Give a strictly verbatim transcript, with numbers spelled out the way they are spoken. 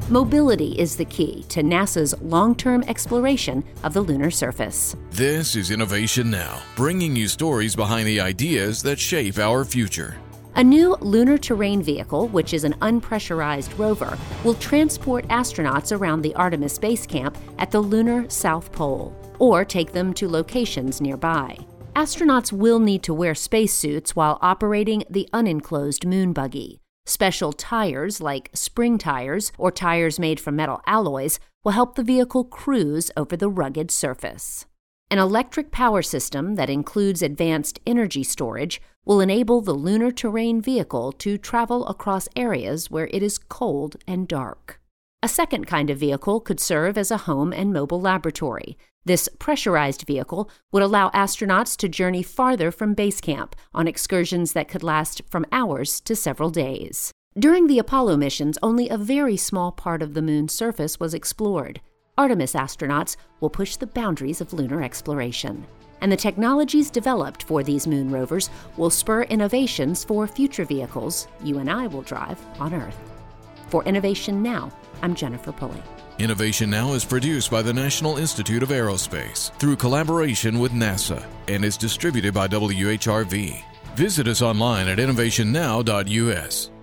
Mobility is the key to NASA's long-term exploration of the lunar surface. This is Innovation Now, bringing you stories behind the ideas that shape our future. A new lunar terrain vehicle, which is an unpressurized rover, will transport astronauts around the Artemis base camp at the lunar South Pole, or take them to locations nearby. Astronauts will need to wear spacesuits while operating the unenclosed moon buggy. Special tires, like spring tires or tires made from metal alloys, will help the vehicle cruise over the rugged surface. An electric power system that includes advanced energy storage will enable the lunar terrain vehicle to travel across areas where it is cold and dark. A second kind of vehicle could serve as a home and mobile laboratory. This pressurized vehicle would allow astronauts to journey farther from base camp on excursions that could last from hours to several days. During the Apollo missions, only a very small part of the moon's surface was explored. Artemis astronauts will push the boundaries of lunar exploration. And the technologies developed for these moon rovers will spur innovations for future vehicles you and I will drive on Earth. For Innovation Now, I'm Jennifer Pulley. Innovation Now is produced by the National Institute of Aerospace through collaboration with NASA and is distributed by W H R V. Visit us online at innovation now dot U S.